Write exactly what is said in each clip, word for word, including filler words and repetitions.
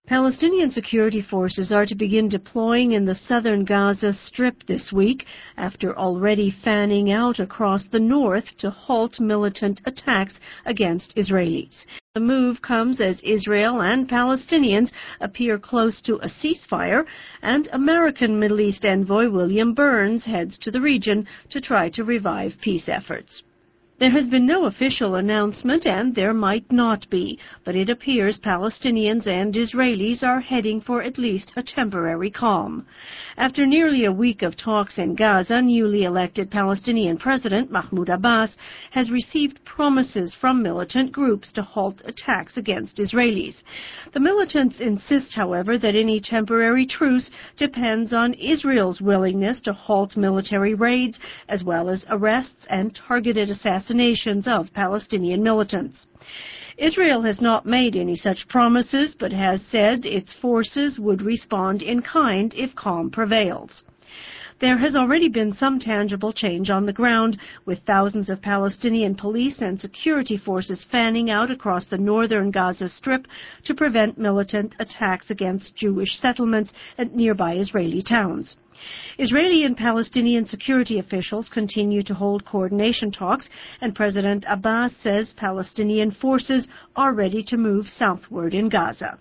Palestinian security forces are to begin deploying in the southern Gaza Strip this week after already fanning out across the north to halt militant attacks against Israelis. The move comes as Israel and Palestinians appear close to a ceasefire, and American Middle East envoy William Burns heads to the region to try to revive peace efforts. There has been no official announcement, and there might not be, but it appears Palestinians and Israelis are heading for at least a temporary calm. After nearly a week of talks in Gaza, newly elected Palestinian President Mahmoud Abbas has received promises from militant groups to halt attacks against Israelis. The militants insist, however, that any temporary truce depends on Israel's willingness to halt military raids, as well as arrests and targeted assassinations of Palestinian militants. Israel has not made any such promises, but has said its forces would respond in kind if calm prevails. There has already been some tangible change on the ground, with thousands of Palestinian police and security forces fanning out across the northern Gaza Strip to prevent militant attacks against Jewish settlements and nearby Israeli towns. Israeli and Palestinian security officials continue to hold coordination talks, and President Abbas says Palestinian forces are ready to move southward in Gaza.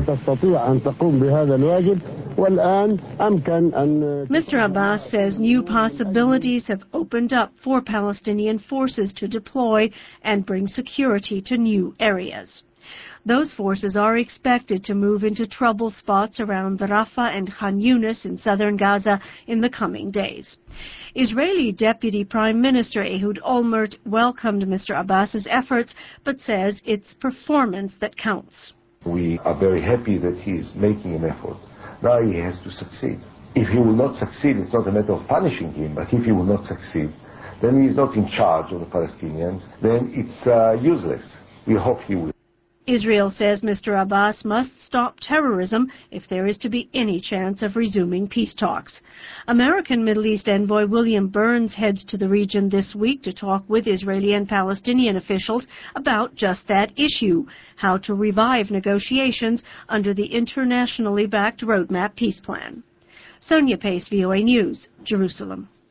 Mister Abbas says new possibilities have opened up for Palestinian forces to deploy and bring security to new areas. Those forces are expected to move into trouble spots around Rafah and Khan Yunis in southern Gaza in the coming days. Israeli Deputy Prime Minister Ehud Olmert welcomed Mister Abbas's efforts, but says it's performance that counts. We are very happy that he is making an effort. Now he has to succeed. If he will not succeed, it's not a matter of punishing him, but if he will not succeed, then he is not in charge of the Palestinians, then it's uh, useless. We hope he will. Israel says Mister Abbas must stop terrorism if there is to be any chance of resuming peace talks. American Middle East envoy William Burns heads to the region this week to talk with Israeli and Palestinian officials about just that issue, how to revive negotiations under the internationally backed Roadmap peace plan. Sonia Pace, V O A News, Jerusalem.